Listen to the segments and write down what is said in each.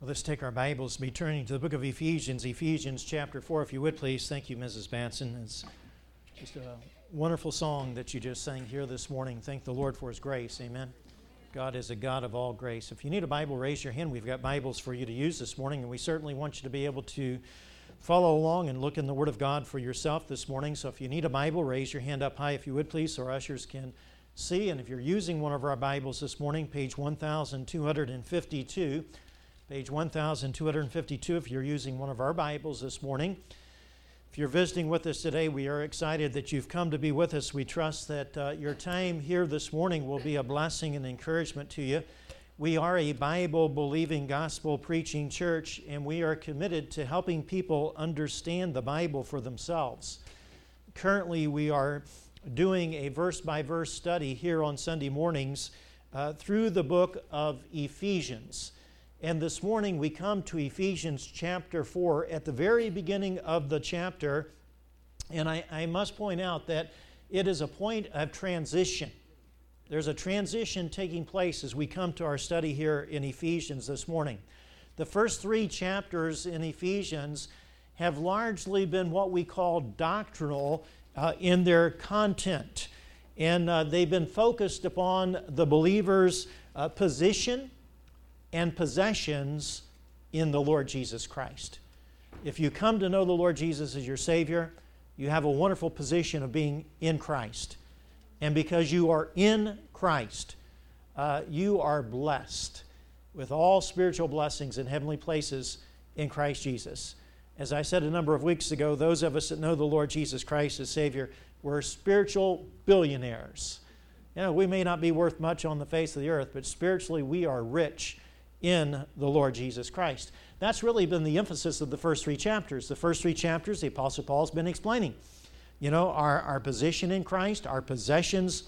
Well, let's take our Bibles, be turning to the book of Ephesians chapter 4, if you would please. Thank you, Mrs. Batson. It's just a wonderful song that you just sang here this morning. Thank the Lord for His grace. Amen. God is a God of all grace. If you need a Bible, raise your hand. We've got Bibles for you to use this morning, and we certainly want you to be able to follow along and look in the Word of God for yourself this morning. So if you need a Bible, raise your hand up high, if you would please, so our ushers can see. And if you're using one of our Bibles this morning, page 1252, page 1252, if you're using one of our Bibles this morning. If you're visiting with us today, we are excited that you've come to be with us. We trust that your time here this morning will be a blessing and encouragement to you. We are a Bible-believing, gospel-preaching church, and we are committed to helping people understand the Bible for themselves. Currently, we are doing a verse-by-verse study here on Sunday mornings through the book of Ephesians. And this morning we come to Ephesians chapter 4 at the very beginning of the chapter. And I must point out that it is a point of transition. There's a transition taking place as we come to our study here in Ephesians this morning. The first three chapters in Ephesians have largely been what we call doctrinal in their content. And they've been focused upon the believer's position and possessions in the Lord Jesus Christ. If you come to know the Lord Jesus as your Savior, you have a wonderful position of being in Christ. And because you are in Christ, you are blessed with all spiritual blessings in heavenly places in Christ Jesus. As I said a number of weeks ago, those of us that know the Lord Jesus Christ as Savior, we're spiritual billionaires. You know, we may not be worth much on the face of the earth, but spiritually we are rich in the Lord Jesus Christ. That's really been the emphasis of the first three chapters. The first three chapters, the Apostle Paul's been explaining, you know, our position in Christ, our possessions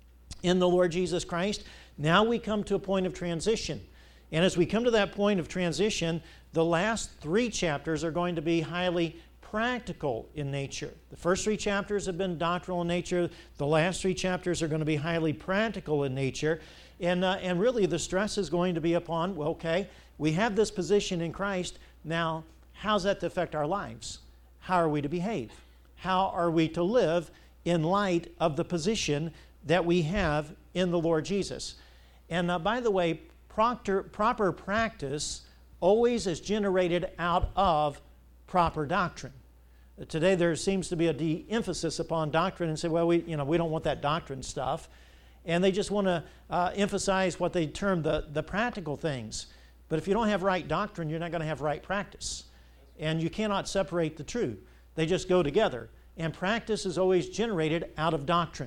in the Lord Jesus Christ. Now we come to a point of transition. And as we come to that point of transition, the last three chapters are going to be highly practical in nature. The first three chapters have been doctrinal in nature. The last three chapters are going to be highly practical in nature. And really the stress is going to be upon, well, okay, we have this position in Christ. Now, how's that to affect our lives? How are we to behave? How are we to live in light of the position that we have in the Lord Jesus? And by the way, proper practice always is generated out of proper doctrine. Today there seems to be a de-emphasis upon doctrine and say, well, we don't want that doctrine stuff. And they just want to emphasize what they term the practical things. But if you don't have right doctrine, you're not going to have right practice. And you cannot separate the two. They just go together. And practice is always generated out of doctrine.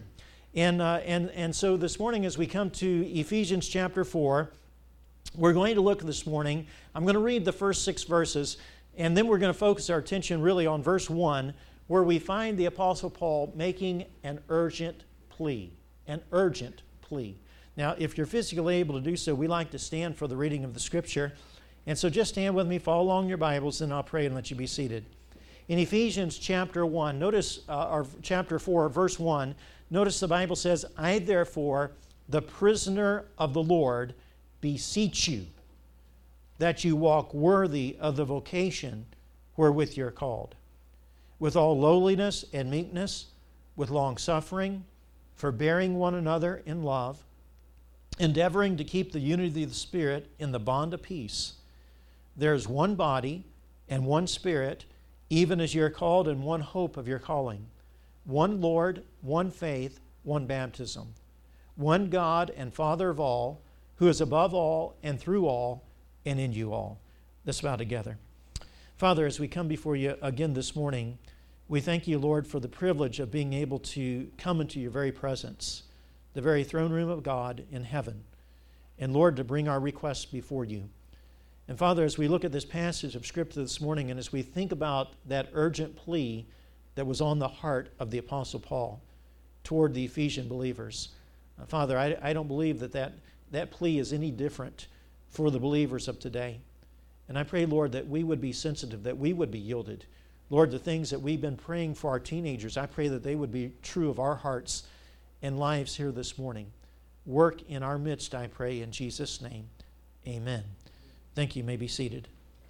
And so this morning as we come to Ephesians chapter 4, we're going to look this morning. I'm going to read the first 6 verses, and then we're going to focus our attention really on verse 1, where we find the Apostle Paul making an urgent plea. An urgent plea. Now, if you're physically able to do so, we like to stand for the reading of the Scripture. And so just stand with me, follow along your Bibles, and I'll pray and let you be seated. In Ephesians chapter 1, notice, or chapter 4, verse 1, notice the Bible says, I therefore, the prisoner of the Lord, beseech you, that you walk worthy of the vocation wherewith you're called, with all lowliness and meekness, with long suffering, forbearing one another in love, endeavoring to keep the unity of the Spirit in the bond of peace. There is one body and one Spirit, even as you are called in one hope of your calling, one Lord, one faith, one baptism, one God and Father of all, who is above all and through all and in you all. Let's bow together. Father, as we come before you again this morning, we thank you, Lord, for the privilege of being able to come into your very presence, the very throne room of God in heaven, and, Lord, to bring our requests before you. And, Father, as we look at this passage of Scripture this morning, and as we think about that urgent plea that was on the heart of the Apostle Paul toward the Ephesian believers, Father, I don't believe that plea is any different for the believers of today. And I pray, Lord, that we would be sensitive, that we would be yielded. Lord, the things that we've been praying for our teenagers, I pray that they would be true of our hearts and lives here this morning. Work in our midst, I pray, in Jesus' name. Amen. Thank you. You may be seated.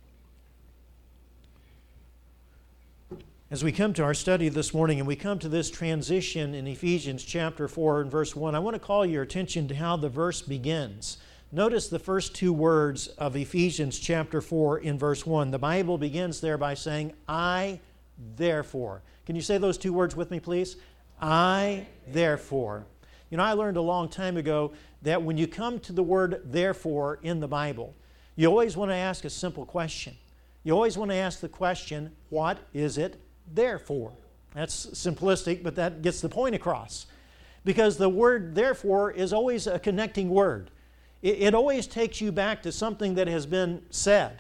As we come to our study this morning and we come to this transition in Ephesians chapter 4 and verse 1, I want to call your attention to how the verse begins. Notice the first two words of Ephesians chapter 4 in verse 1. The Bible begins there by saying, I therefore. Can you say those two words with me, please? I therefore. You know, I learned a long time ago that when you come to the word therefore in the Bible, you always want to ask a simple question. You always want to ask the question, what is it there for? That's simplistic, but that gets the point across. Because the word therefore is always a connecting word. It always takes you back to something that has been said.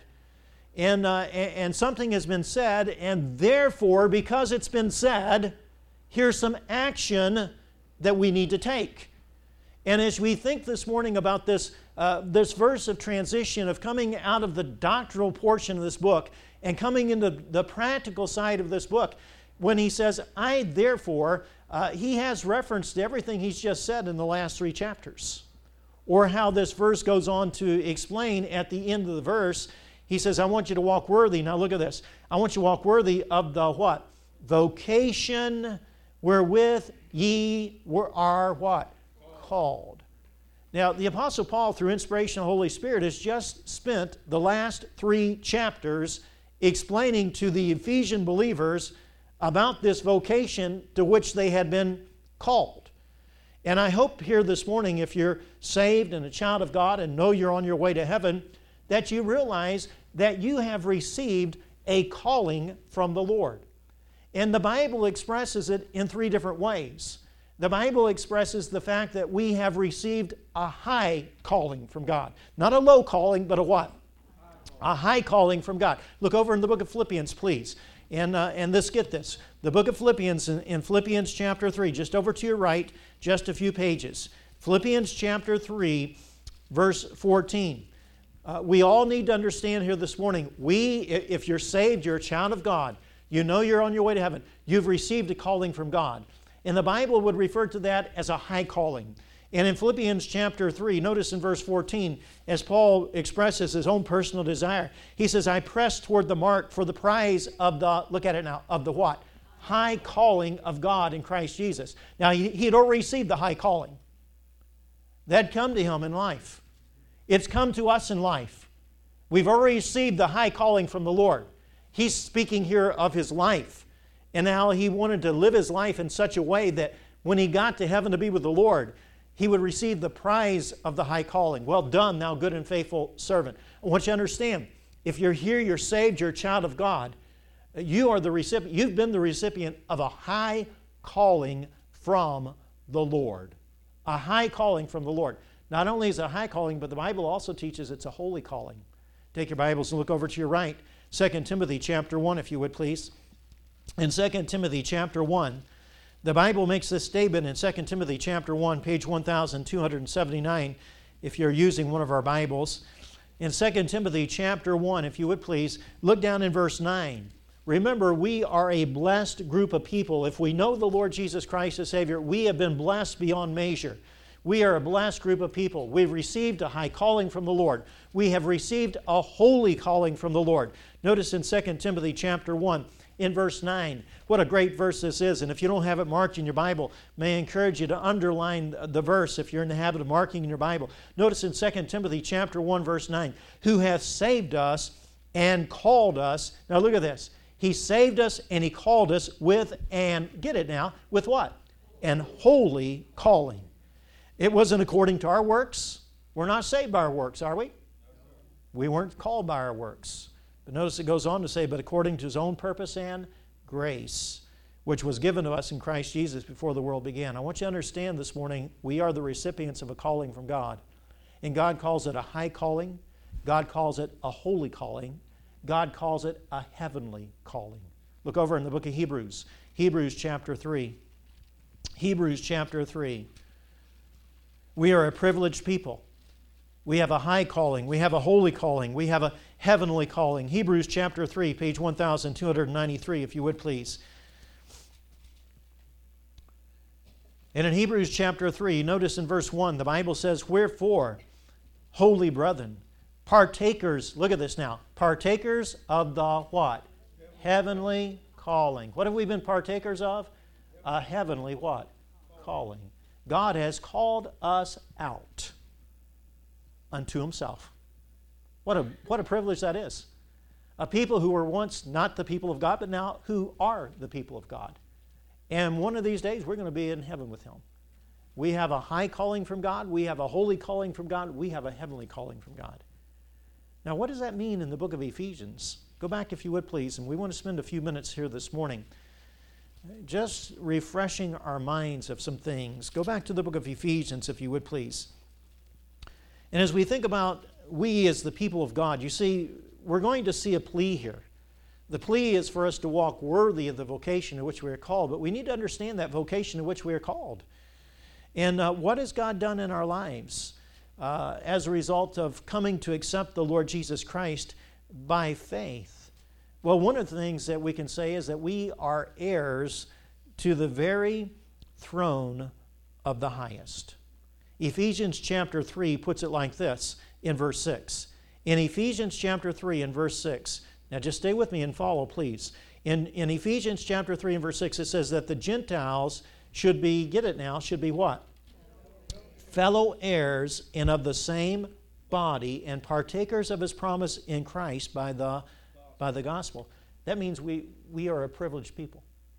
And something has been said, and therefore, because it's been said, here's some action that we need to take. And as we think this morning about this verse of transition, of coming out of the doctrinal portion of this book and coming into the practical side of this book, when he says, I therefore, he has reference to everything he's just said in the last 3 chapters. Or how this verse goes on to explain at the end of the verse, he says, I want you to walk worthy. Now look at this. I want you to walk worthy of the what? Vocation wherewith ye are what? Called. Now, the Apostle Paul, through inspiration of the Holy Spirit, has just spent the last 3 chapters explaining to the Ephesian believers about this vocation to which they had been called. And I hope here this morning, if you're saved and a child of God and know you're on your way to heaven, that you realize that you have received a calling from the Lord. And the Bible expresses it in 3 different ways. The Bible expresses the fact that we have received a high calling from God. Not a low calling, but a what? A high calling from God. Look over in the book of Philippians, please. And let's get this. The book of Philippians, in Philippians chapter 3, just over to your right, just a few pages. Philippians chapter 3, verse 14. We all need to understand here this morning, if you're saved, you're a child of God, you know you're on your way to heaven, you've received a calling from God. And the Bible would refer to that as a high calling. And in Philippians chapter 3, notice in verse 14, as Paul expresses his own personal desire, he says, I press toward the mark for the prize of the, look at it now, of the what? High calling of God in Christ Jesus. Now, he had already received the high calling. That had come to him in life. It's come to us in life. We've already received the high calling from the Lord. He's speaking here of his life and how he wanted to live his life in such a way that when he got to heaven to be with the Lord, he would receive the prize of the high calling. Well done, thou good and faithful servant. I want you to understand, if you're here, you're saved, you're a child of God, you are the recipient, you've been the recipient of a high calling from the Lord. A high calling from the Lord. Not only is it a high calling, but the Bible also teaches it's a holy calling. Take your Bibles and look over to your right. 2 Timothy chapter 1, if you would please. In 2 Timothy chapter 1, the Bible makes this statement in 2 Timothy chapter 1, page 1279, if you're using one of our Bibles. In 2 Timothy chapter 1, if you would please, look down in verse 9. Remember, we are a blessed group of people. If we know the Lord Jesus Christ as Savior, we have been blessed beyond measure. We are a blessed group of people. We've received a high calling from the Lord. We have received a holy calling from the Lord. Notice in 2 Timothy chapter 1, in verse 9, what a great verse this is. And if you don't have it marked in your Bible, may I encourage you to underline the verse if you're in the habit of marking in your Bible. Notice in 2 Timothy chapter 1, verse 9, who hath saved us and called us. Now look at this. He saved us and He called us with an, get it now, with what? An holy calling. It wasn't according to our works. We're not saved by our works, are we? We weren't called by our works. But notice it goes on to say, but according to His own purpose and grace, which was given to us in Christ Jesus before the world began. I want you to understand this morning, we are the recipients of a calling from God. And God calls it a high calling. God calls it a holy calling. God calls it a heavenly calling. Look over in the book of Hebrews. Hebrews chapter 3. Hebrews chapter 3. We are a privileged people. We have a high calling. We have a holy calling. We have a heavenly calling. Hebrews chapter 3, page 1293, if you would please. And in Hebrews chapter 3, notice in verse 1, the Bible says, wherefore, holy brethren, Partakers, look at this now. Partakers of the what? Heavenly calling. What have we been partakers of? A heavenly what? Calling. God has called us out unto Himself. What a privilege that is. A people who were once not the people of God, but now who are the people of God. And one of these days we're going to be in heaven with Him. We have a high calling from God. We have a holy calling from God. We have a heavenly calling from God. Now, what does that mean in the book of Ephesians? Go back, if you would, please, and we want to spend a few minutes here this morning just refreshing our minds of some things. Go back to the book of Ephesians, if you would, please. And as we think about we as the people of God, you see, we're going to see a plea here. The plea is for us to walk worthy of the vocation in which we are called, but we need to understand that vocation in which we are called. And what has God done in our lives as a result of coming to accept the Lord Jesus Christ by faith? Well, one of the things that we can say is that we are heirs to the very throne of the highest. Ephesians chapter 3 puts it like this in verse 6. In Ephesians chapter 3 and verse 6, now just stay with me and follow, please. In Ephesians chapter 3 and verse 6, it says that the Gentiles should be, get it now, should be what? Fellow heirs and of the same body and partakers of His promise in Christ by the gospel. That means we are a privileged people.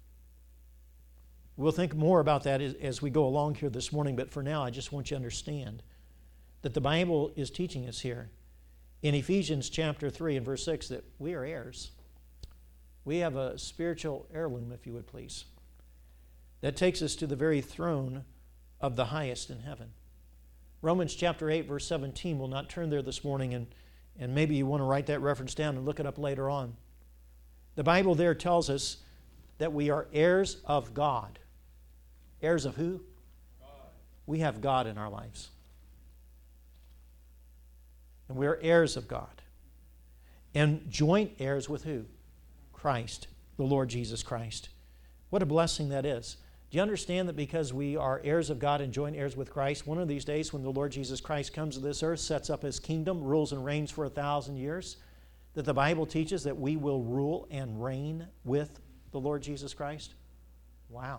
We'll think more about that as we go along here this morning, but for now I just want you to understand that the Bible is teaching us here in Ephesians chapter 3 and verse 6 that we are heirs. We have a spiritual heirloom, if you would please, that takes us to the very throne of the highest in heaven. Romans chapter 8 verse 17, we'll not turn there this morning, and maybe you want to write that reference down and look it up later on. The Bible there tells us that we are heirs of God. Heirs of who? God. We have God in our lives. And we are heirs of God. And joint heirs with who? Christ, the Lord Jesus Christ. What a blessing that is. Do you understand that because we are heirs of God and joint heirs with Christ, one of these days when the Lord Jesus Christ comes to this earth, sets up His kingdom, rules and reigns for 1,000 years, that the Bible teaches that we will rule and reign with the Lord Jesus Christ? Wow.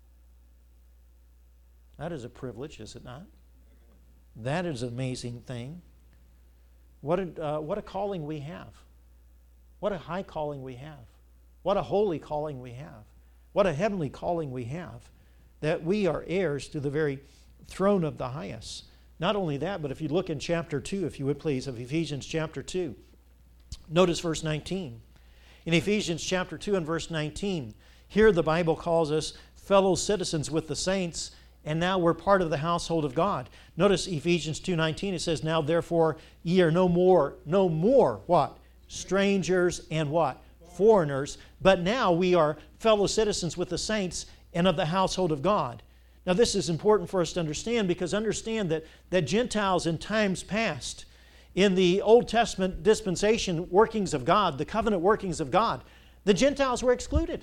That is a privilege, is it not? That is an amazing thing. What a calling we have. What a high calling we have. What a holy calling we have. What a heavenly calling we have. That we are heirs to the very throne of the highest. Not only that, but if you look in chapter 2, if you would please, of Ephesians chapter 2. Notice verse 19. In Ephesians chapter 2 and verse 19, here the Bible calls us fellow citizens with the saints, and now we're part of the household of God. Notice Ephesians 2:19, it says, now therefore ye are no more, what? Strangers and what? Foreigners, but now we are fellow citizens with the saints and of the household of God. Now this is important for us to understand, because understand that Gentiles in times past, in the Old Testament dispensation workings of God, the covenant workings of God, the Gentiles were excluded.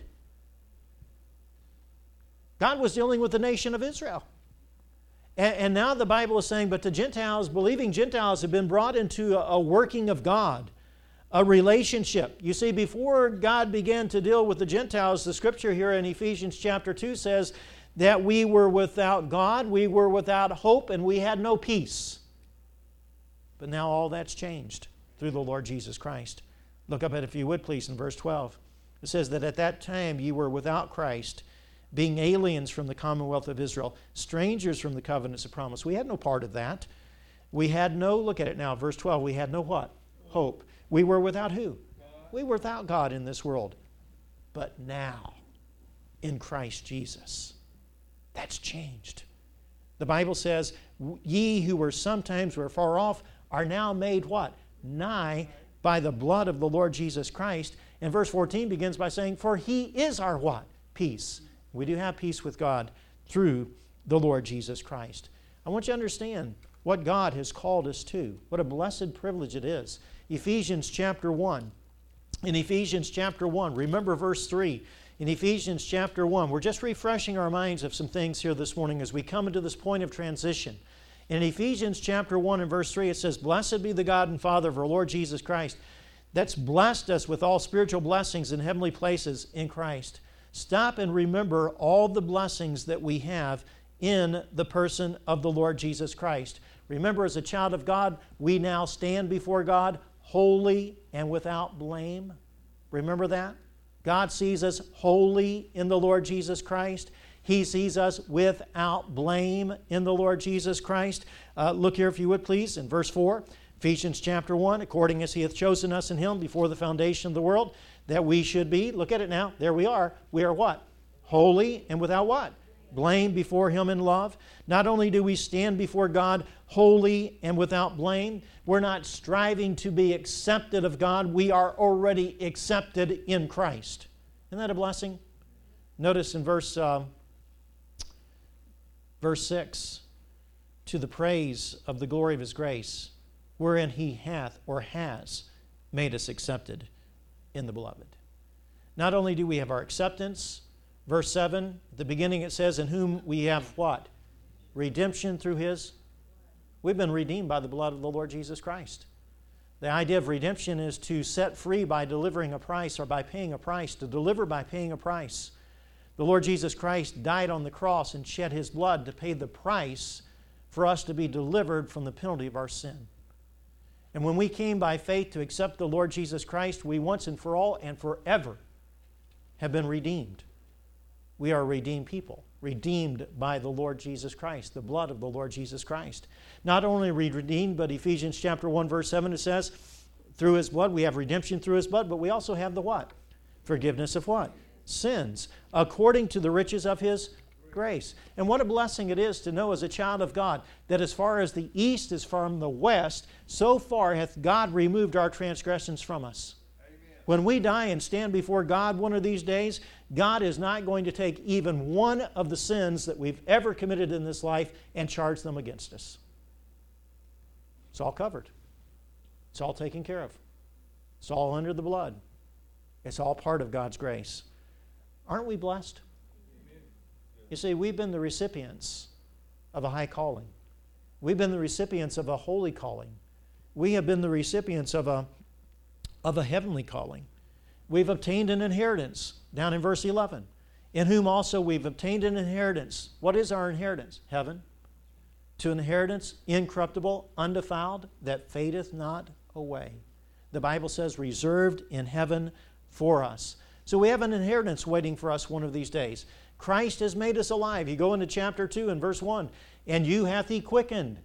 God was dealing with the nation of Israel. And now the Bible is saying, but the Gentiles, believing Gentiles, have been brought into a working of God, a relationship. You see, before God began to deal with the Gentiles, the scripture here in Ephesians chapter 2 says that we were without God, we were without hope, and we had no peace. But now all that's changed through the Lord Jesus Christ. Look up at it, if you would please, in verse 12. It says that at that time ye were without Christ, being aliens from the commonwealth of Israel, strangers from the covenants of promise. We had no part of that. We had no, look at it now, verse 12, we had no what? Hope. We were without who? God. We were without God in this world. But now, in Christ Jesus, that's changed. The Bible says, ye who were sometimes were far off are now made what? Nigh by the blood of the Lord Jesus Christ. And verse 14 begins by saying, for He is our what? Peace. We do have peace with God through the Lord Jesus Christ. I want you to understand what God has called us to. What a blessed privilege it is. Ephesians chapter 1. In Ephesians chapter 1, remember verse 3. In Ephesians chapter 1, we're just refreshing our minds of some things here this morning as we come into this point of transition. In Ephesians chapter 1 and verse 3, it says, "Blessed be the God and Father of our Lord Jesus Christ, that's blessed us with all spiritual blessings in heavenly places in Christ." Stop and remember all the blessings that we have in the person of the Lord Jesus Christ. Remember, as a child of God, we now stand before God holy and without blame. Remember that? God sees us holy in the Lord Jesus Christ. He sees us without blame in the Lord Jesus Christ. Look here, if you would, please, in verse 4. Ephesians chapter 1, "According as He hath chosen us in Him before the foundation of the world, that we should be," look at it now, there we are. We are what? Holy and without what? Blame before Him in love. Not only do we stand before God holy and without blame, we're not striving to be accepted of God. We are already accepted in Christ. Isn't that a blessing? Notice in verse 6, "To the praise of the glory of His grace, wherein He hath or has made us accepted in the Beloved." Not only do we have our acceptance, verse 7, at the beginning it says, "In whom we have" what? Redemption through His. We've been redeemed by the blood of the Lord Jesus Christ. The idea of redemption is to set free by delivering a price, or by paying a price, to deliver by paying a price. The Lord Jesus Christ died on the cross and shed His blood to pay the price for us to be delivered from the penalty of our sin. And when we came by faith to accept the Lord Jesus Christ, we once and for all and forever have been redeemed. We are a redeemed people, redeemed by the Lord Jesus Christ, the blood of the Lord Jesus Christ. Not only are we redeemed, but Ephesians chapter 1, verse 7, it says, through His blood, we have redemption through His blood, but we also have the what? Forgiveness of what? Sins, according to the riches of His grace. And what a blessing it is to know as a child of God that as far as the east is from the west, so far hath God removed our transgressions from us. Amen. When we die and stand before God one of these days, God is not going to take even one of the sins that we've ever committed in this life and charge them against us. It's all covered. It's all taken care of. It's all under the blood. It's all part of God's grace. Aren't we blessed? You see, we've been the recipients of a high calling. We've been the recipients of a holy calling. We have been the recipients of a heavenly calling. We've obtained an inheritance, down in verse 11, in whom also we've obtained an inheritance. What is our inheritance? Heaven. To an inheritance incorruptible, undefiled, that fadeth not away. The Bible says reserved in heaven for us. So we have an inheritance waiting for us one of these days. Christ has made us alive. You go into chapter 2 and verse 1. "And you hath He quickened,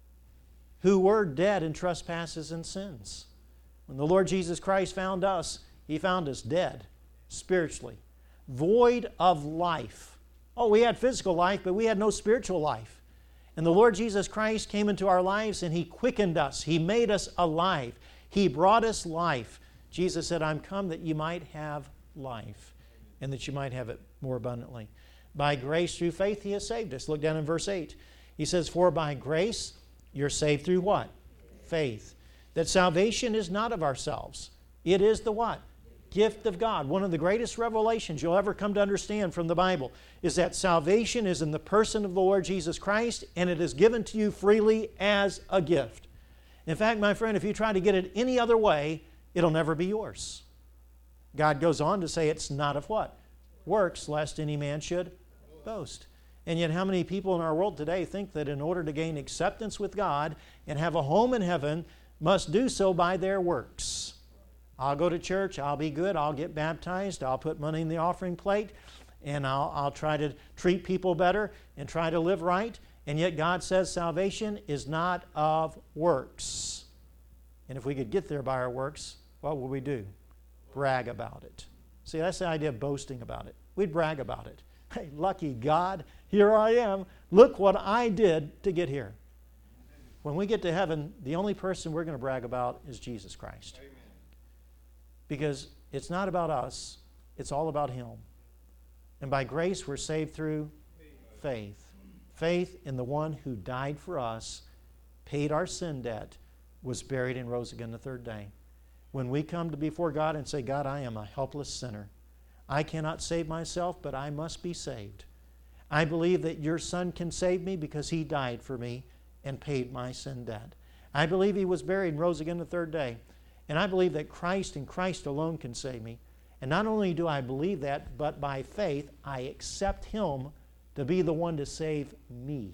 who were dead in trespasses and sins." When the Lord Jesus Christ found us, He found us dead, spiritually, void of life. Oh, we had physical life, but we had no spiritual life. And the Lord Jesus Christ came into our lives and He quickened us. He made us alive. He brought us life. Jesus said, "I'm come that you might have life, and that you might have it more abundantly." By grace through faith He has saved us. Look down in verse 8. He says, "For by grace you're saved through" what? Faith. That salvation is not of ourselves. It is the what? Gift of God. One of the greatest revelations you'll ever come to understand from the Bible is that salvation is in the person of the Lord Jesus Christ, and it is given to you freely as a gift. In fact, my friend, if you try to get it any other way, it'll never be yours. God goes on to say it's not of what? Works, lest any man should boast. And yet how many people in our world today think that in order to gain acceptance with God and have a home in heaven must do so by their works? I'll go to church, I'll be good, I'll get baptized, I'll put money in the offering plate, and I'll try to treat people better and try to live right. And yet God says salvation is not of works. And if we could get there by our works, what would we do? Brag about it. See, that's the idea of boasting about it. We'd brag about it. Hey, lucky God, here I am. Look what I did to get here. When we get to heaven, the only person we're going to brag about is Jesus Christ. Amen. Because it's not about us, it's all about Him. And by grace we're saved through faith. Faith in the one who died for us, paid our sin debt, was buried and rose again the third day. When we come to before God and say, "God, I am a helpless sinner. I cannot save myself, but I must be saved. I believe that your Son can save me because He died for me, and paid my sin debt. I believe He was buried and rose again the third day. And I believe that Christ and Christ alone can save me. And not only do I believe that, but by faith I accept Him to be the one to save me.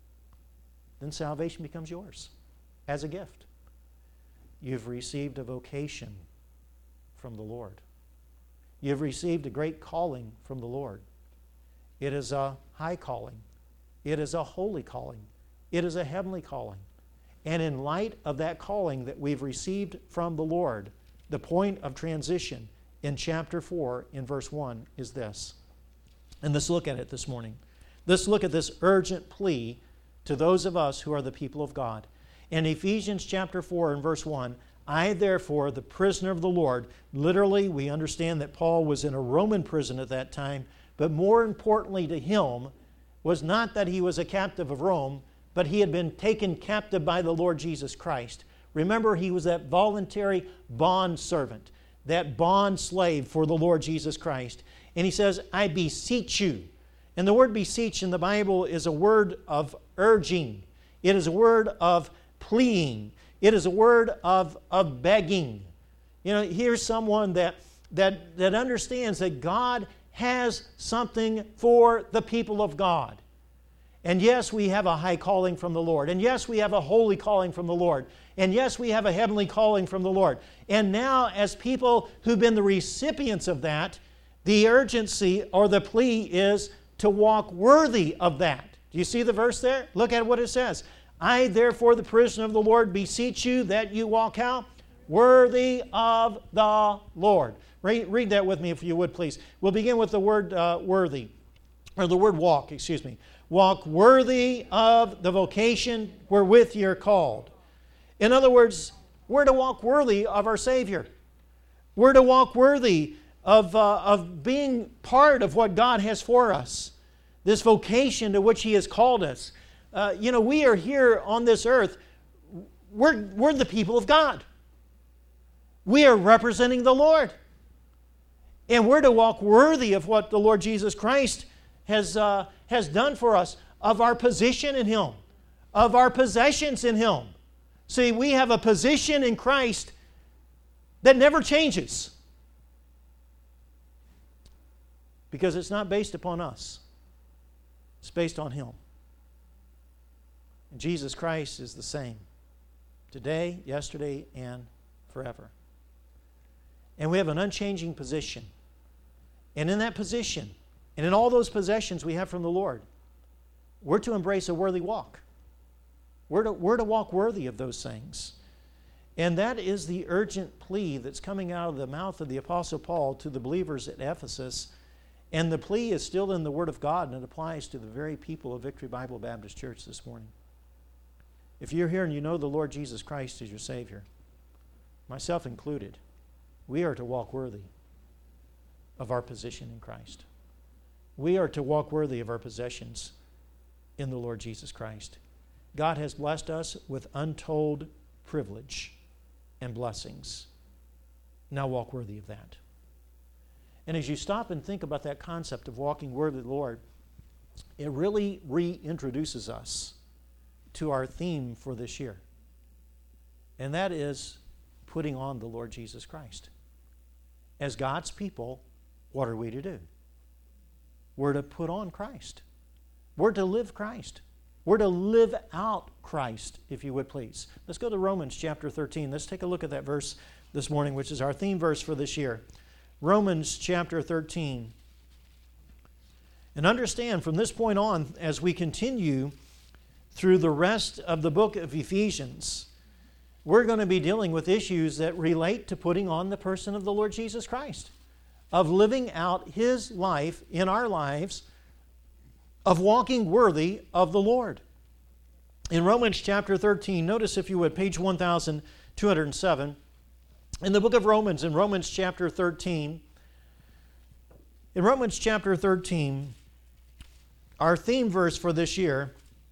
Then salvation becomes yours as a gift. You've received a vocation from the Lord. You've received a great calling from the Lord. It is a high calling. It is a holy calling. It is a heavenly calling. And in light of that calling that we've received from the Lord, the point of transition in chapter 4 in verse 1 is this. And let's look at it this morning. Let's look at this urgent plea to those of us who are the people of God. In Ephesians chapter 4 and verse 1, I therefore, the prisoner of the Lord, literally we understand that Paul was in a Roman prison at that time, but more importantly to him was not that he was a captive of Rome, but he had been taken captive by the Lord Jesus Christ. Remember, he was that voluntary bond servant, that bond slave for the Lord Jesus Christ. And he says, I beseech you. And the word beseech in the Bible is a word of urging. It is a word of pleading. It is a word of begging. You know, here's someone that understands that God has something for the people of God. And yes, we have a high calling from the Lord. And yes, we have a holy calling from the Lord. And yes, we have a heavenly calling from the Lord. And now, as people who've been the recipients of that, the urgency or the plea is to walk worthy of that. Do you see the verse there? Look at what it says. I, therefore, the prisoner of the Lord, beseech you that you walk how? Worthy of the Lord. Read that with me if you would, please. We'll begin with the word worthy, or the word walk, excuse me. Walk worthy of the vocation wherewith you're called. In other words, we're to walk worthy of our Savior. We're to walk worthy of being part of what God has for us. This vocation to which He has called us. We are here on this earth. We're the people of God. We are representing the Lord. And we're to walk worthy of what the Lord Jesus Christ has done for us, of our position in Him, of our possessions in Him. See, we have a position in Christ that never changes, because it's not based upon us. It's based on Him. And Jesus Christ is the same today, yesterday, and forever. And we have an unchanging position. And in that position, and in all those possessions we have from the Lord, we're to embrace a worthy walk. We're to walk worthy of those things. And that is the urgent plea that's coming out of the mouth of the Apostle Paul to the believers at Ephesus. And the plea is still in the Word of God, and it applies to the very people of Victory Bible Baptist Church this morning. If you're here and you know the Lord Jesus Christ is your Savior, myself included, we are to walk worthy of our position in Christ. We are to walk worthy of our possessions in the Lord Jesus Christ. God has blessed us with untold privilege and blessings. Now walk worthy of that. And as you stop and think about that concept of walking worthy of the Lord, it really reintroduces us to our theme for this year. And that is putting on the Lord Jesus Christ. As God's people, what are we to do? We're to put on Christ. We're to live Christ. We're to live out Christ, if you would please. Let's go to Romans chapter 13. Let's take a look at that verse this morning, which is our theme verse for this year. Romans chapter 13. And understand from this point on, as we continue through the rest of the book of Ephesians, we're going to be dealing with issues that relate to putting on the person of the Lord Jesus Christ, of living out His life in our lives, of walking worthy of the Lord. In Romans chapter 13, notice if you would, page 1207, in the book of Romans, in Romans chapter 13, our theme verse for this year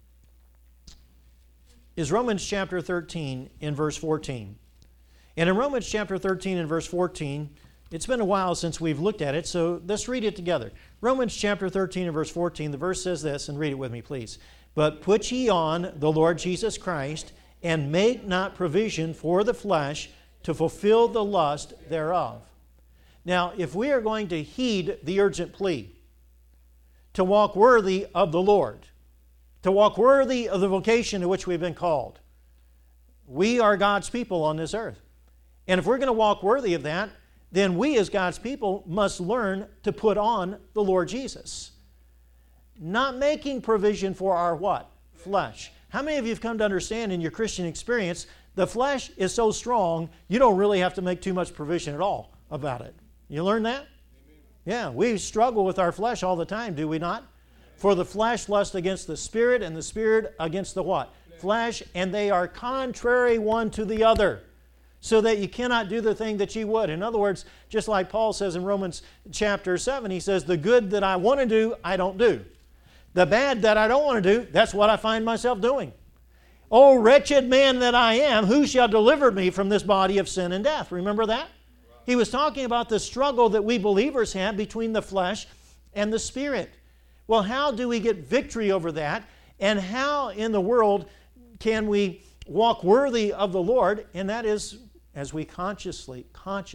is Romans chapter 13 in verse 14. And in Romans chapter 13 and verse 14, it's been a while since we've looked at it, so let's read it together. Romans chapter 13 and verse 14, the verse says this, and read it with me, please. But put ye on the Lord Jesus Christ, and make not provision for the flesh to fulfill the lust thereof. Now, if we are going to heed the urgent plea to walk worthy of the Lord, to walk worthy of the vocation to which we've been called, we are God's people on this earth. And if we're going to walk worthy of that, then we as God's people must learn to put on the Lord Jesus. Not making provision for our what? Flesh. How many of you have come to understand in your Christian experience, the flesh is so strong, you don't really have to make too much provision at all about it. You learn that? Yeah, we struggle with our flesh all the time, do we not? For the flesh lusts against the Spirit, and the Spirit against the what? Flesh, and they are contrary one to the other, so that you cannot do the thing that you would. In other words, just like Paul says in Romans chapter 7, he says, the good that I want to do, I don't do. The bad that I don't want to do, that's what I find myself doing. Oh, wretched man that I am, who shall deliver me from this body of sin and death? Remember that? He was talking about the struggle that we believers have between the flesh and the Spirit. Well, how do we get victory over that? And how in the world can we walk worthy of the Lord? And that is as we consciously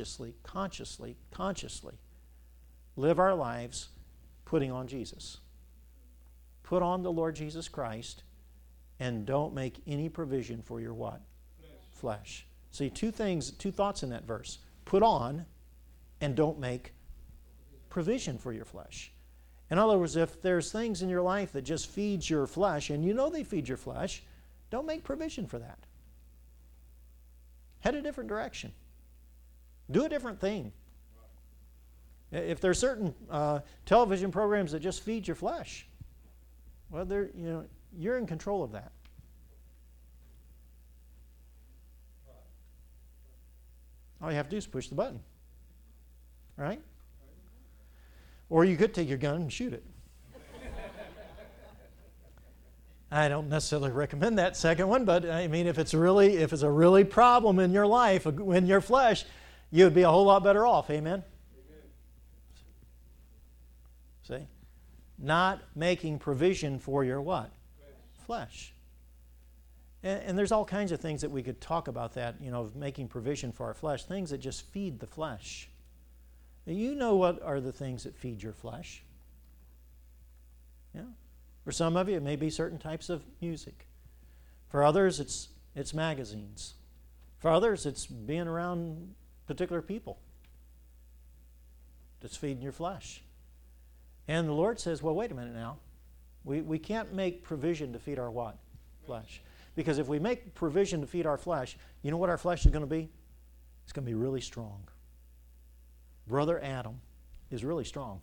live our lives putting on Jesus. Put on the Lord Jesus Christ, and don't make any provision for your what? Flesh. See, two thoughts in that verse. Put on, and don't make provision for your flesh. In other words, if there's things in your life that just feeds your flesh, and you know they feed your flesh, don't make provision for that. Head a different direction. Do a different thing. If there's certain television programs that just feed your flesh, well, you're in control of that. All you have to do is push the button. Right? Or you could take your gun and shoot it. I don't necessarily recommend that second one, but I mean, if it's a really problem in your life, in your flesh, you would be a whole lot better off. Amen? See? Not making provision for your what? Flesh. And there's all kinds of things that we could talk about that, of making provision for our flesh, things that just feed the flesh. You know what are the things that feed your flesh. Yeah. For some of you, it may be certain types of music. For others, it's magazines. For others, it's being around particular people that's feeding your flesh. And the Lord says, well, wait a minute now. We can't make provision to feed our what? Flesh. Because if we make provision to feed our flesh, you know what our flesh is going to be? It's going to be really strong. Brother Adam is really strong.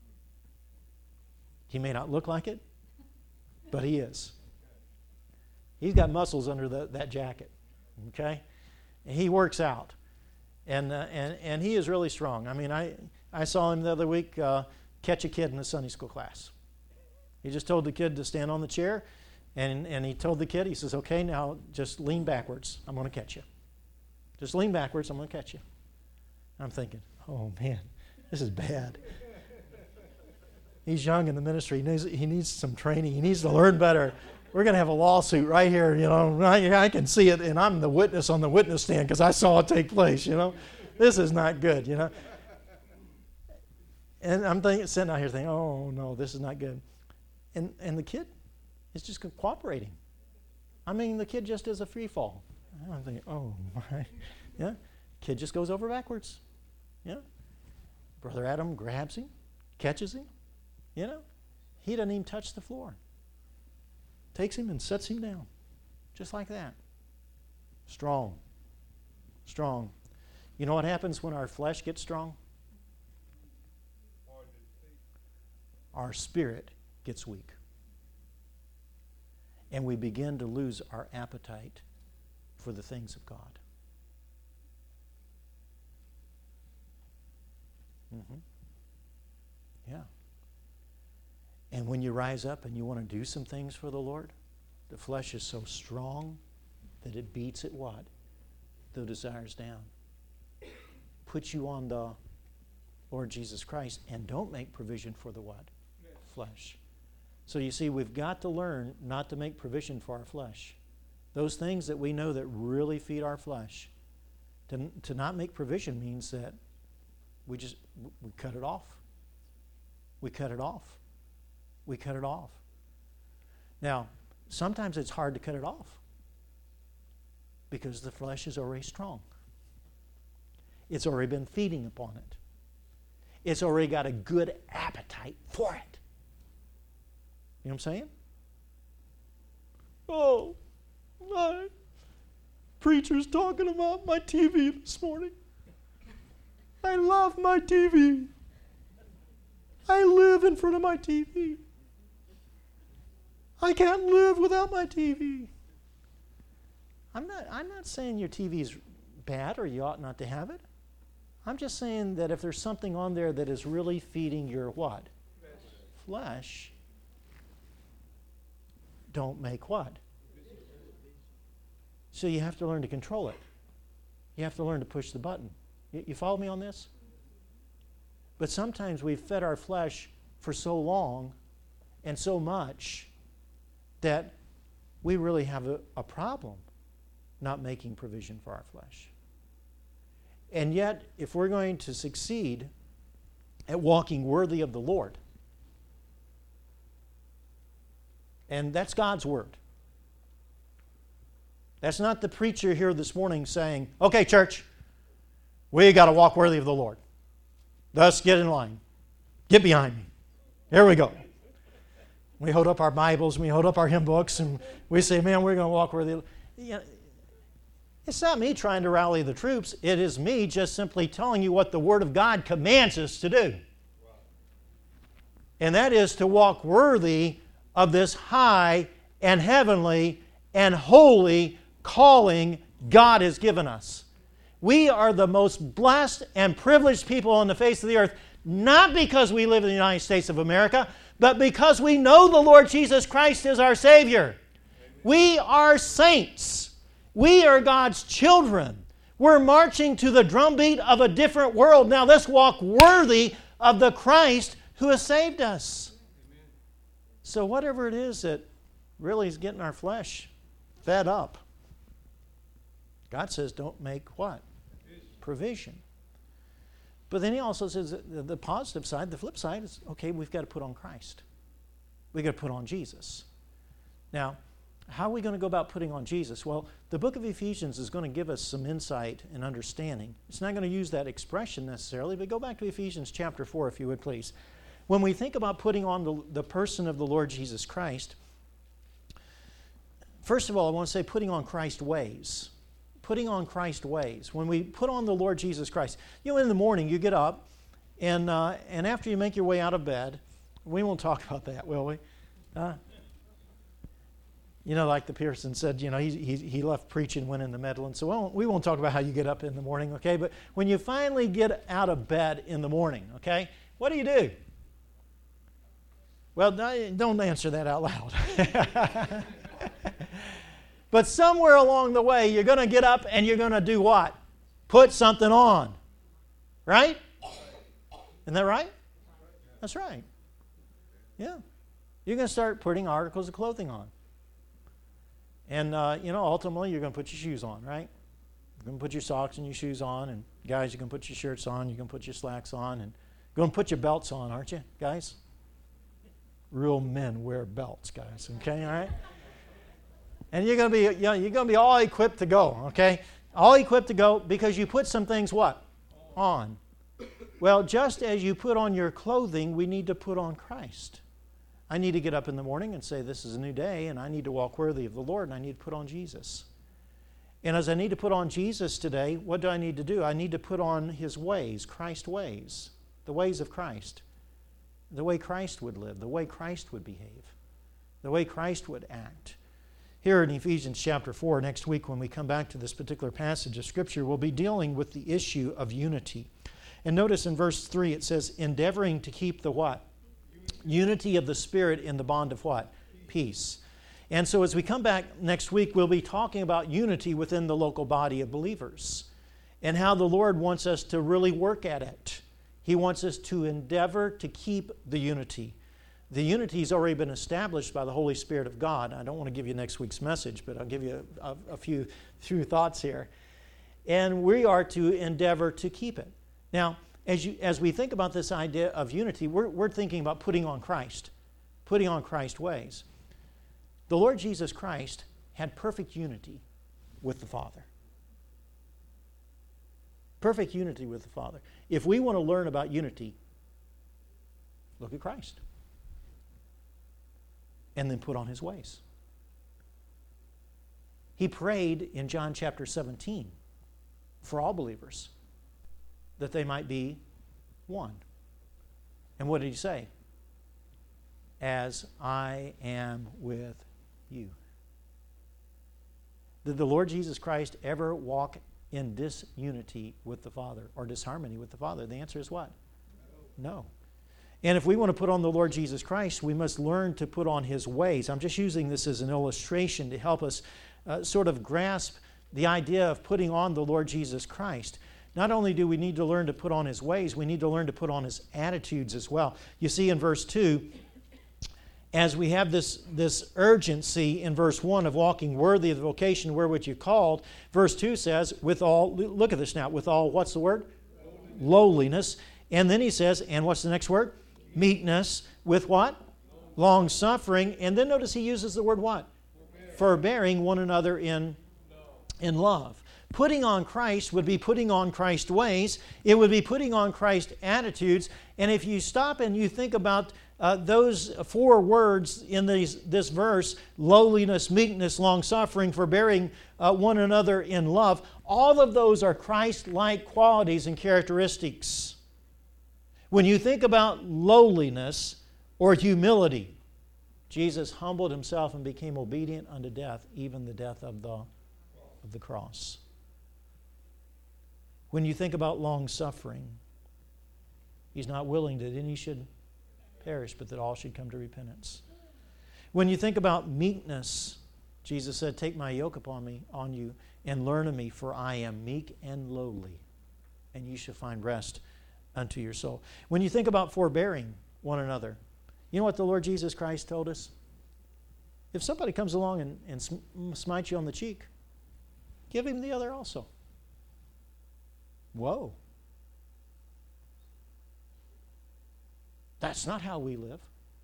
He may not look like it, but he is. He's got muscles under that jacket, okay? And he works out, and he is really strong. I mean, I saw him the other week catch a kid in a Sunday school class. He just told the kid to stand on the chair, and he told the kid, he says, okay, now just lean backwards. I'm going to catch you. Just lean backwards. I'm going to catch you. I'm thinking, oh, man, this is bad. He's young in the ministry. He needs some training. He needs to learn better. We're going to have a lawsuit right here, I can see it, and I'm the witness on the witness stand because I saw it take place, This is not good, And I'm sitting out here thinking, oh, no, this is not good. And the kid is just cooperating. I mean, the kid just is a free fall. I'm thinking, oh, my. Yeah. Kid just goes over backwards. Yeah. Brother Adam grabs him, catches him. He doesn't even touch the floor. Takes him and sets him down. Just like that. Strong. Strong. You know what happens when our flesh gets strong? Our spirit gets weak. And we begin to lose our appetite for the things of God. Mm-hmm. Yeah. And when you rise up and you want to do some things for the Lord, the flesh is so strong that it beats at what? The desires down. Put you on the Lord Jesus Christ and don't make provision for the what? Flesh. So you see, we've got to learn not to make provision for our flesh. Those things that we know that really feed our flesh. To not make provision means that we cut it off. We cut it off. We cut it off. Now, sometimes it's hard to cut it off because the flesh is already strong. It's already been feeding upon it. It's already got a good appetite for it. You know what I'm saying? Oh, my preacher's talking about my TV this morning. I love my TV. I live in front of my TV. I can't live without my TV. I'm not saying your TV's bad or you ought not to have it. I'm just saying that if there's something on there that is really feeding your what? Flesh. Don't make what? So you have to learn to control it. You have to learn to push the button. You follow me on this? But sometimes we've fed our flesh for so long and so much that we really have a problem not making provision for our flesh. And yet, if we're going to succeed at walking worthy of the Lord, and that's God's word. That's not the preacher here this morning saying, okay, church, we got to walk worthy of the Lord. Thus, get in line. Get behind me. Here we go. We hold up our Bibles, we hold up our hymn books, and we say, man, we're going to walk worthy of the Lord. It's not me trying to rally the troops. It is me just simply telling you what the Word of God commands us to do. And that is to walk worthy of this high and heavenly and holy calling God has given us. We are the most blessed and privileged people on the face of the earth, not because we live in the United States of America, but because we know the Lord Jesus Christ is our Savior. We are saints. We are God's children. We're marching to the drumbeat of a different world. Now let's walk worthy of the Christ who has saved us. So whatever it is that really is getting our flesh fed up, God says don't make what? Provision. But then he also says that the positive side, the flip side is, okay, we've got to put on Christ. We've got to put on Jesus. Now, how are we going to go about putting on Jesus? Well, the book of Ephesians is going to give us some insight and understanding. It's not going to use that expression necessarily, but go back to Ephesians chapter 4, if you would please. When we think about putting on the person of the Lord Jesus Christ, first of all, I want to say putting on Christ's ways. Putting on Christ's ways. When we put on the Lord Jesus Christ, you know, in the morning you get up, and after you make your way out of bed, we won't talk about that, will we? You know, like the Pearson said, you know, he left preaching, went in the Medlin. So we won't talk about how you get up in the morning, okay? But when you finally get out of bed in the morning, okay, what do? Well, don't answer that out loud. But somewhere along the way, you're going to get up and you're going to do what? Put something on. Right? Isn't that right? That's right. Yeah. You're going to start putting articles of clothing on. And, ultimately, you're going to put your shoes on, right? You're going to put your socks and your shoes on. And, guys, you're going to put your shirts on. You're going to put your slacks on. And you're going to put your belts on, aren't you, guys? Real men wear belts, guys. Okay, all right? And you're going to be all equipped to go, okay? All equipped to go because you put some things what? On. Well, just as you put on your clothing, we need to put on Christ. I need to get up in the morning and say, this is a new day, and I need to walk worthy of the Lord, and I need to put on Jesus. And as I need to put on Jesus today, what do I need to do? I need to put on His ways, Christ's ways, the ways of Christ, the way Christ would live, the way Christ would behave, the way Christ would act. Here in Ephesians chapter 4, next week when we come back to this particular passage of Scripture, we'll be dealing with the issue of unity. And notice in verse 3 it says, endeavoring to keep the what? Unity of the Spirit in the bond of what? Peace. And so as we come back next week, we'll be talking about unity within the local body of believers and how the Lord wants us to really work at it. He wants us to endeavor to keep the unity. The unity's already been established by the Holy Spirit of God. I don't want to give you next week's message, but I'll give you a few thoughts here. And we are to endeavor to keep it. Now, as we think about this idea of unity, we're thinking about putting on Christ ways. The Lord Jesus Christ had perfect unity with the Father. Perfect unity with the Father. If we want to learn about unity, look at Christ. And then put on His ways. He prayed in John chapter 17 for all believers that they might be one. And what did He say? As I am with you. Did the Lord Jesus Christ ever walk in disunity with the Father or disharmony with the Father? The answer is what? No. And if we want to put on the Lord Jesus Christ, we must learn to put on His ways. I'm just using this as an illustration to help us sort of grasp the idea of putting on the Lord Jesus Christ. Not only do we need to learn to put on His ways, we need to learn to put on His attitudes as well. You see in verse 2, as we have this urgency in verse 1 of walking worthy of the vocation wherewith you called, verse 2 says, with all, look at this now, with all, what's the word? Lowliness. And then he says, and what's the next word? Meekness. With what? Long suffering. And then notice he uses the word what? Forbearing one another in love. Putting on Christ would be putting on Christ's ways. It would be putting on Christ's attitudes. And if you stop and you think about those four words in this verse, lowliness, meekness, long-suffering, forbearing one another in love, all of those are Christ-like qualities and characteristics. When you think about lowliness or humility, Jesus humbled Himself and became obedient unto death, even the death of the cross. When you think about long-suffering, He's not willing that any should perish, but that all should come to repentance. When you think about meekness, Jesus said, take my yoke upon you, and learn of me, for I am meek and lowly, and you shall find rest unto your soul. When you think about forbearing one another, you know what the Lord Jesus Christ told us? If somebody comes along and smites you on the cheek, give him the other also. Whoa. That's not how we live.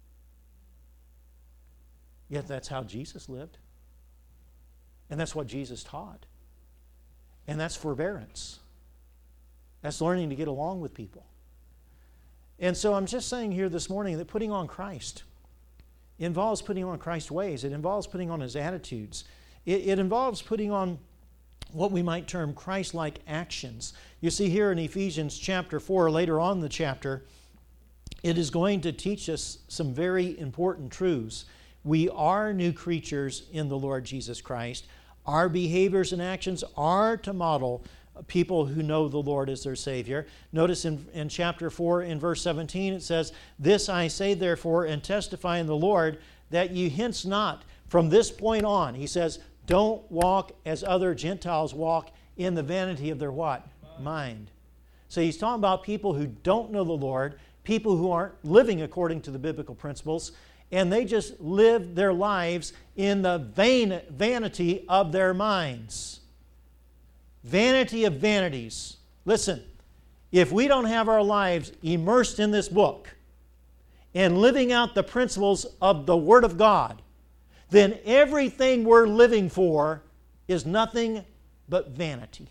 Yet that's how Jesus lived. And that's what Jesus taught. And that's forbearance. That's learning to get along with people. And so I'm just saying here this morning that putting on Christ involves putting on Christ's ways. It involves putting on His attitudes. It involves putting on what we might term Christ-like actions. You see here in Ephesians chapter 4, later on in the chapter, it is going to teach us some very important truths. We are new creatures in the Lord Jesus Christ. Our behaviors and actions are to model people who know the Lord as their Savior. Notice in chapter 4, in verse 17, it says, this I say therefore, and testify in the Lord, that ye hence not. From this point on, he says, don't walk as other Gentiles walk in the vanity of their what? Mind. So he's talking about people who don't know the Lord, people who aren't living according to the biblical principles, and they just live their lives in the vanity of their minds. Vanity of vanities. Listen, if we don't have our lives immersed in this book and living out the principles of the Word of God, then everything we're living for is nothing but vanity.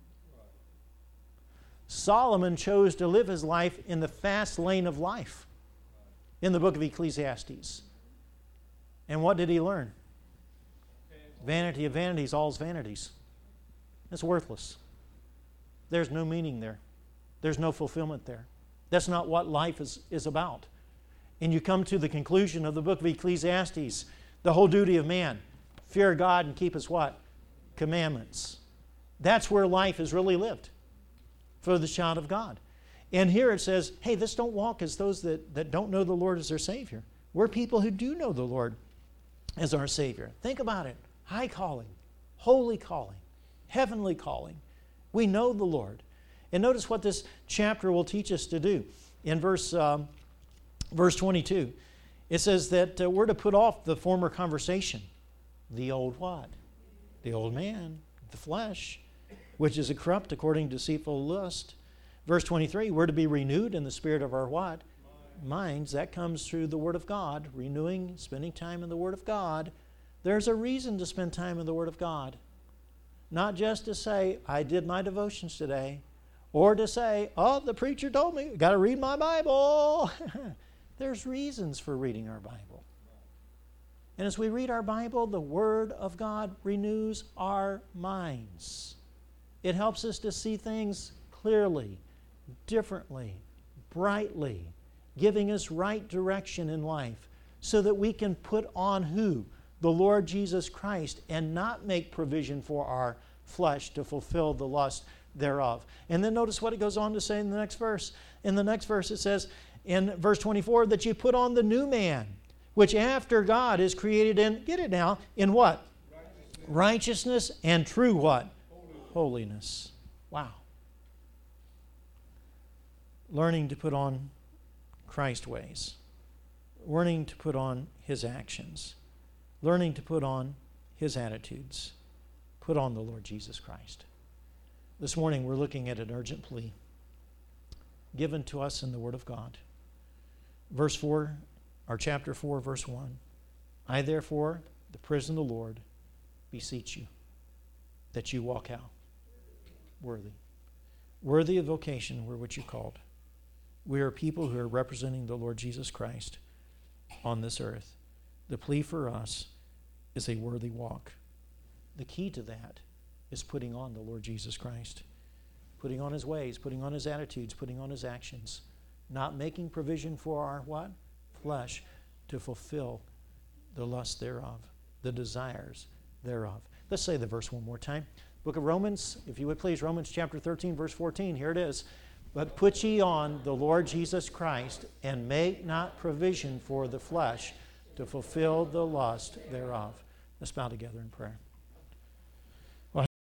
Solomon chose to live his life in the fast lane of life in the book of Ecclesiastes. And what did he learn? Vanity of vanities, all's vanities. It's worthless. There's no meaning there. There's no fulfillment there. That's not what life is about. And you come to the conclusion of the book of Ecclesiastes, the whole duty of man, fear God and keep His what? Commandments. That's where life is really lived for the child of God. And here it says, hey, let's don't walk as those that don't know the Lord as their Savior. We're people who do know the Lord as our Savior. Think about it. High calling, holy calling, heavenly calling. We know the Lord. And notice what this chapter will teach us to do. In verse 22, It says that we're to put off the former conversation. The old what? The old man, the flesh, which is a corrupt according to deceitful lust. Verse 23, we're to be renewed in the spirit of our what? Minds. That comes through the Word of God. Renewing, spending time in the Word of God. There's a reason to spend time in the Word of God. Not just to say, I did my devotions today. Or to say, oh, the preacher told me, got to read my Bible. There's reasons for reading our Bible. And as we read our Bible, the Word of God renews our minds. It helps us to see things clearly, differently, brightly, giving us right direction in life so that we can put on who? The Lord Jesus Christ, and not make provision for our flesh to fulfill the lust thereof. And then notice what it goes on to say in the next verse. In the next verse it says, in verse 24, that you put on the new man, which after God is created in, get it now, in what? Righteousness and true what? Holiness. Wow. Learning to put on Christ's ways. Learning to put on His actions. Learning to put on His attitudes. Put on the Lord Jesus Christ. This morning we're looking at an urgent plea given to us in the Word of God. Verse 4, or chapter 4, verse 1. I therefore, the prisoner of the Lord, beseech you that you walk out worthy. Worthy of vocation were what you called. We are people who are representing the Lord Jesus Christ on this earth. The plea for us is a worthy walk. The key to that is putting on the Lord Jesus Christ. Putting on His ways, putting on His attitudes, putting on His actions. Not making provision for our what? Flesh to fulfill the lust thereof, the desires thereof. Let's say the verse one more time. Book of Romans, if you would please, Romans chapter 13, verse 14. Here it is. But put ye on the Lord Jesus Christ, and make not provision for the flesh to fulfill the lust thereof. Let's bow together in prayer.